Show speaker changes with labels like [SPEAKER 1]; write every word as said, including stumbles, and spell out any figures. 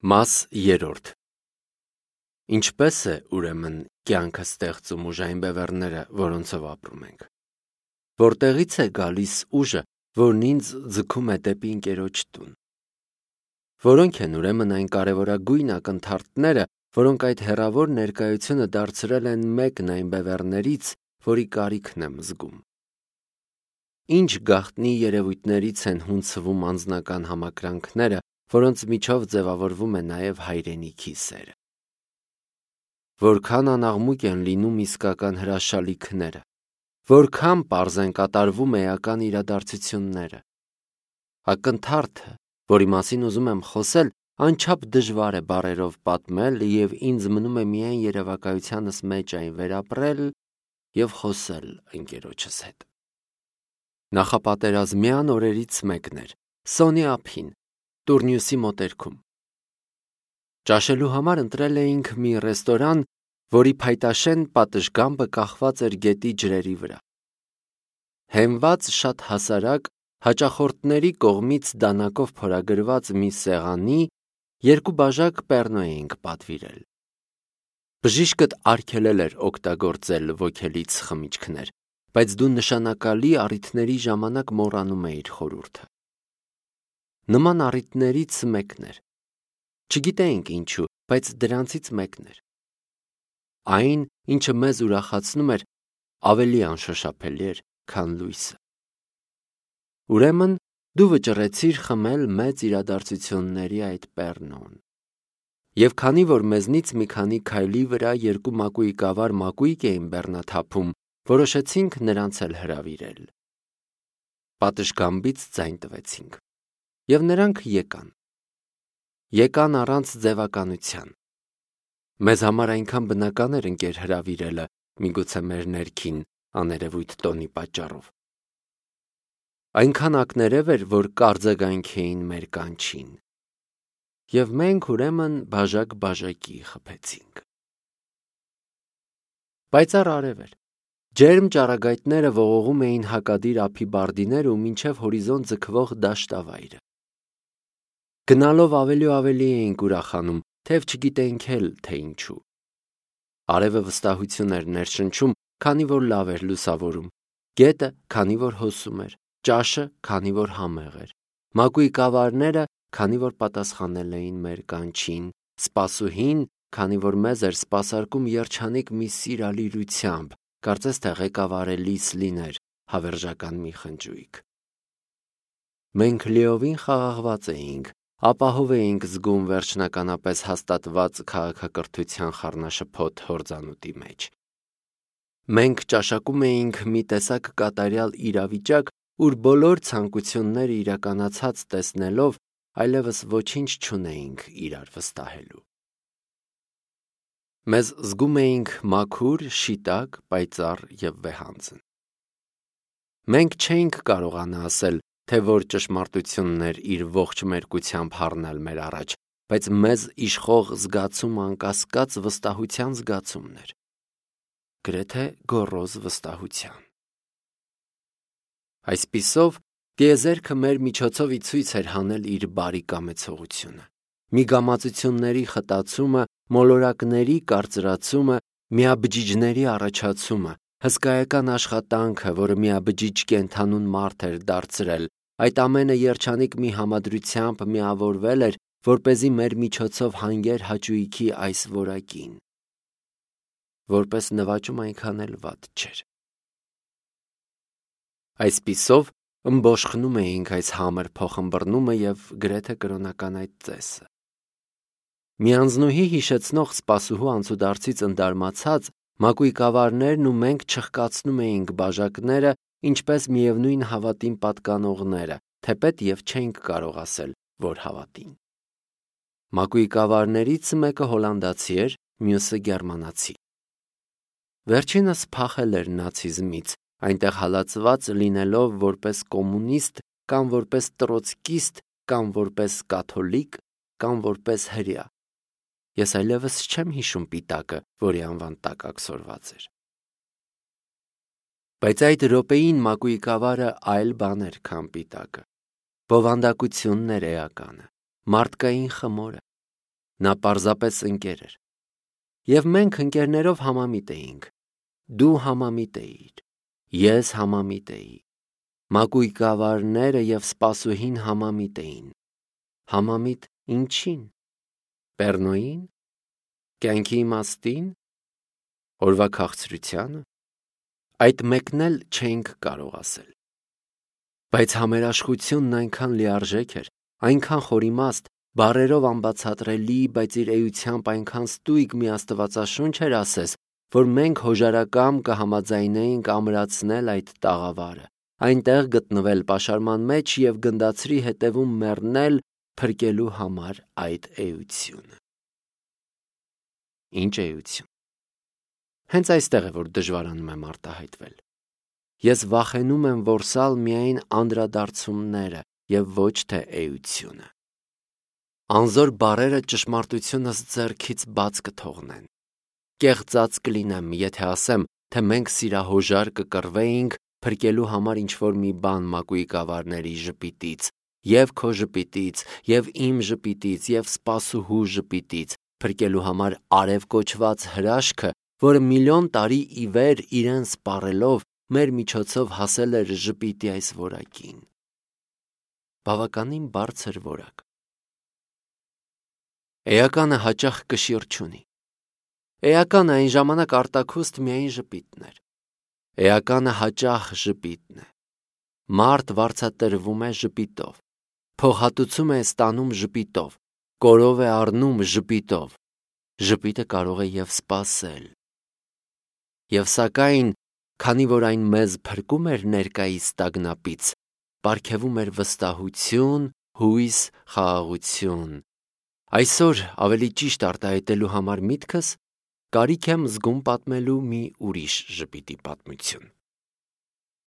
[SPEAKER 1] Մաս երրորդ Ինչպե՞ս է ուրեմն կյանքը ստեղծում ուժային բևեռները, որոնցով ապրում ենք։ Որտեղի՞ց է գալիս ուժը, որն ինձ ձգում է դեպի ընկերոջ տուն։ Որոնք են ուրեմն այն կարևորագույն ակնթարթները, որոնք այդ հեռավոր ներկայությունը դարձրել են մեկն այն բևեռներից, որի կարիքն եմ զգում։ Ինչ գաղտնի երևույթներից են հունցվում անձնական համակրանքները, որոնց միջով ձևավորվում է նաև հայրենիքի սերը։ Որքան անաղմուկ են լինում իսկական հրաշալիքները, որքան պարզ են կատարվում էական իրադարձությունները։ Ակնթարթը, որի մասին ուզում եմ խոսել, անչափ դժվար է բառերով պատմել և ինձ մնում է միայն երևակայությանս մեջ այն վերապրել և խոսել ընկերոջս հետ։ Նախապատերազմյան օրերից մեկն էր, Սոնի ափին, Տուրնիուսի մոտերքում։ Ճաշելու համար ընտրել էինք մի ռեստորան, որի փայտաշեն պատշգամբը կախված էր գետի ջրերի վրա։ Հենված շատ հասարակ, հաճախորդների կողմից դանակով փորագրված մի սեղանի երկու բաժակ պեռնո էինք պատվիրել։ Բժիշկդ արգելել էր օգտագործել ոգելից խմիչքներ, բայց դու նշանակալի առիթների ժամանակ մոռանում էիր խորհուրդը։ Նման առիթներից մեկն էր։ Չգիտեինք ինչու, բայց դրանցից մեկն էր։ Այն, ինչը մեզ ուրախացնում էր, ավելի անշոշափելի էր, քան լույսը։ Ուրեմն դու վճռեցիր խմել մեծ իրադարձությունների այդ պեռնոն։ Եվ քանի որ մեզնից մի քանի քայլի վրա երկու մակույկավար մակույկ էին բեռնաթափում, որոշեցինք նրանց էլ հրավիրել։ Պատշգամբից ձայն տվեցինք։ Եվ նրանք եկան։ Եկան առանց ձևականության։ Մեզ համար այնքան բնական էր ընկեր հրավիրելը, միգուցե մեր ներքին աներևույթ տոնի պատճառով։ Այնքան ակներև էր, որ կարծեգանք էին մեր կանչին։ Եվ մենք ուրեմն բաժակ-բաժակի խփեցինք։ Պայծառ արև էր։ Ջերմ ճառագայթները ողողում էին հակադիր ափի բարդիները ու մինչև հորիզոն ձգվող դաշտավայրը։ Գնալով ավելի ու ավելի էինք ուրախանում, թեև չգիտեինք էլ, թե ինչու։ Արևը վստահություն էր ներշնչում, քանի որ լավ էր լուսավորում, գետը, քանի որ հոսում էր, ճաշը, քանի որ համեղ էր, մակույկավարները, քանի որ պատասխանել էին մեր կանչին, սպասուհին, քանի որ մեզ էր սպասարկում երջանիկ մի սիրալիրությամբ, կարծես թե ղեկավարելիս լիներ հավերժական մի խնջույք։ Մենք լիովին խաղաղված էինք, ապահով էինք զգում վերջնականապես հաստատված քաղաքակրթության խառնաշփոթ հորձանուտի մեջ։ Մենք ճաշակում էինք մի տեսակ կատարյալ իրավիճակ, ուր բոլոր ցանկությունները իրականացած տեսնելով այլևս ոչինչ չունեինք իրար վստահելու։ Մեզ զգում էինք մաքուր, շիտակ, պայծառ և վեհանձն։ Մենք չէինք կարողանա ասել, թե որ ճշմարտությունն էր իր ողջ մերկությամբ հառնել մեր առաջ, բայց մեզ իշխող զգացումը անկասկած վստահության զգացումն էր։ Գրեթե գոռոզ վստահության։ Այսպիսով, տիեզերքը մեր միջոցով ի ցույց էր հանել իր բարի կամեցողությունը։ Միգամածությունների խտացումը, մոլորակների կարծրացումը, միաբջիջների առաջացումը, հսկայական աշխատանքը, որը միաբջիջ կենդանուն մարդ էր դարձրել, այդ ամենը երջանիկ մի համադրությամբ միավորվել էր, որպեսզի մեր միջոցով հանգեր հաճույքի այս որակին։ Որպես նվաճում այնքան էլ վատ չէր։ Այսպիսով ըմբոշխնում էինք այս համր փոխըմբռնումը և գրեթե կրոնական այդ ծեսը։ Մի անձնուհի հիշեցնող սպասուհու անցուդարձից ընդարմացած, մակույկավարներն ու մենք չխկացնում էինք բաժակները, ինչպես միևնույն հավատին պատկանողները, թեպետ և չէինք կարող ասել, որ հավատին։ Մակույկավարներից մեկը հոլանդացի էր, մյուսը գերմանացի։ Վերջինս փախել էր նացիզմից, այնտեղ հալածված լինելով որպես կոմունիստ կամ որպես տրոցկիստ կամ որպես կաթոլիկ կամ որպես հրեա։ Ես այլևս չեմ հիշում պիտակը, որի անվան տակ աքսորված էր։ Բայց այդ րոպեին մակույկավարը այլ բան էր, քան պիտակը։ Բովանդակությունն էր էականը, մարդկային խմորը, Նա պարզապես ընկեր էր։ Եվ մենք ընկերներով համամիտ էինք։ Դու համամիտ էիր, ես համամիտ էի, մակույկավարները և սպասուհին համամիտ էին։ Համամիտ ինչին։ Պեռնոյին, կյանքի իմաստին, օրվա քաղցրությանը։ Այդ մեկն էլ չէինք կարող ասել։ Բայց համերաշխությունն այնքան լիարժեք էր, այնքան խորիմաստ, բառերով անբացատրելի, բայց իր էությամբ այնքան ստույգ մի աստվածաշունչ էր ասես, որ մենք հոժարակամ կհամաձայնեինք ամրացնել այդ տաղավարը, այնտեղ գտնվել պաշարման մեջ և գնդացրի հետևում մեռնել փրկելու համար այդ էությունը։ Ինչ էություն։ Հենց այստեղ է, որ դժվարանում եմ արտահայտվել։ Ես վախենում եմ որսալ միայն անդրադարձումները և ոչ թե էությունը։ Անզոր բառերը ճշմարտությունս ձեռքից բաց կթողնեն։ Կեղծած կլինեմ, եթե ասեմ, թե մենք սիրահոժար կկռվեինք փրկելու համար ինչ-որ մի բան մակույկավարների ժպիտից, և քո ժպիտից, և իմ ժպիտից, և սպասուհու ժպիտից, փրկելու համար արև կոչված հրաշքը, որը միլիոն տարի ի վեր իրեն սպառելով մեր միջոցով հասել էր ժպիտի այս որակին։ Բավականին բարձր որակ։ Էականը հաճախ կշիռ չունի։ Էականը այն ժամանակ արտաքուստ միայն ժպիտն էր։ Էականը հաճախ ժպիտն է։ Մարդ վարձատրվում է ժպիտով, փոխհատուցում է ստանում ժպիտով, կորով է առնում ժպիտով։ Ժպիտը կարող է և սպասել։ Եվ սակայն, քանի որ այն մեզ փրկում էր ներկայիս տագնապից, պարգևում էր վստահություն, հույս, խաղաղություն։ Այսօր, ավելի ճիշտ արտահայտելու համար միտքս, կարիք եմ զգում պատմելու մի ուրիշ ժպիտի պատմություն։